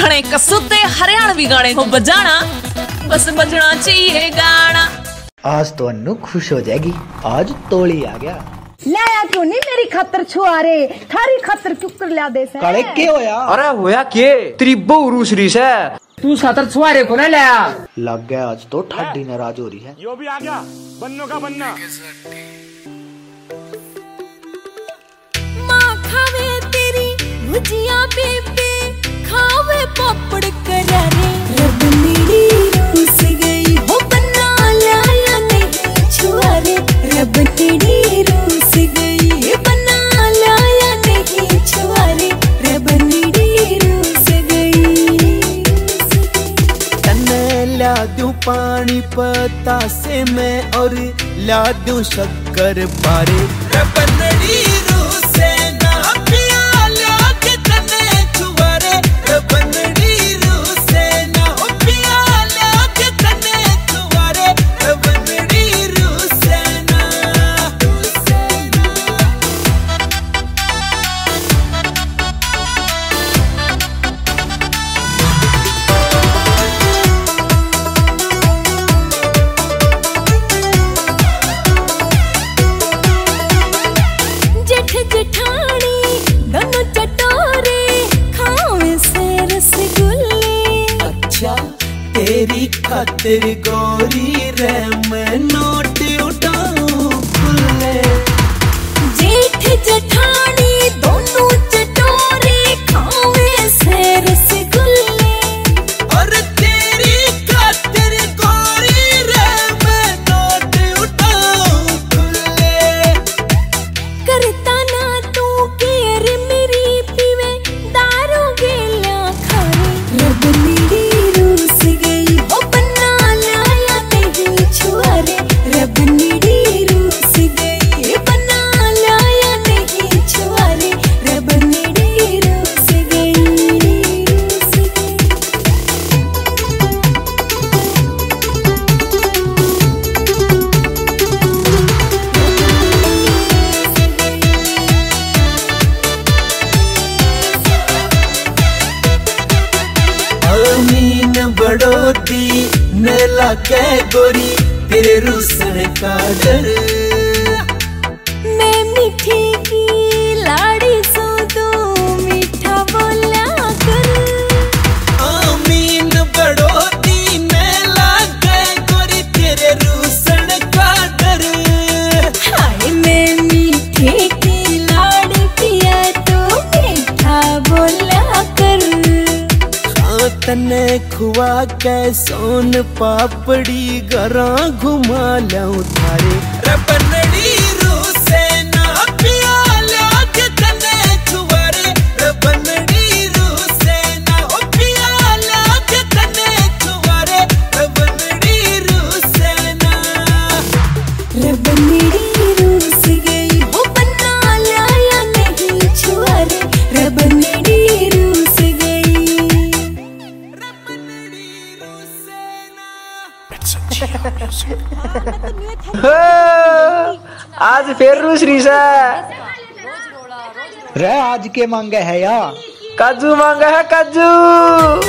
घने कसूते हरियाणवी गाने को बजाना, बस बजना चाहिए गाना। आज तो अन्नू खुश हो जाएगी, आज तोली आ गया। लाया क्यों नहीं मेरी खातर छुआरे, थारी खातर क्यों कर ला दे से? काले के होया? अरे होया के तेरी बहू रूस रही है, तू खातर छुआरे को ना लाया। लग गया आज तो ठाडी नाराज हो रही है। यो भी आ गया बन्नो का बन्ना। माँ खावे तेरी भुजिया बेबे, खावे पापड़ करारे, रब मेरी रूस गई हो बन्ना लाया नहीं छुआरे, रब तेरी रूस गई बन्ना लाया नहीं छुआरे, रब मेरी रूस गई। तन्ने ला दूं पानी पतासे में और ला दूं शक्कर पारे, रब मेरी रूस ना पिया ला के तन्ने छुआरे, रब मेरी रूस ना पिया ला के तन्ने छुआरे, रब मेरी रूस ना। जेठ जेठानी दोनों चटोरे, खावे से रसगुल्ले। अच्छा तेरी खातिर गोरी रे मैं नोट उठाऊं खुले। जेठ जेठानी दोनों चटोरे, खावे से रसगुल्ले। और तेरी खातिर गोरी रे मैं नोट उठाऊं खुले। करता ना तू केयर मेरी पीवे, दारू गेला खारे, रब मेरी रूस गई हो बन्ना लाया नहीं छुआरे, रब मेरी रूस गई बन्ना लाया नहीं छुआरे, रब मेरी रूस गई, रूस गई। अमीन बड़ोती न लागे गोरी तेरे रूसन का डर। मैं मीठी की लाड़ी सो तू मीठा बोला कर। अमीन बड़ोती न लागे गोरी तेरे रूसन का डर। हाय मैं मीठी की लाड़ी पिया तो मीठा बोला कर। तने खुआ के सोन पापड़ी गरा घुमा लाऊं थारे, रब मेरी रूस ना पिया ला के तने छुआरे, रब मेरी रूस ना पिया ला के तने छुआरे, रब मेरी रूस ना। रब मेरी रूस गई हो बन्ना लाया नहीं छुआरे, रब मेरी रूस गई। आज फिर रूस रही है। रे आज के मांगे है या? काजू मांगा है काजू।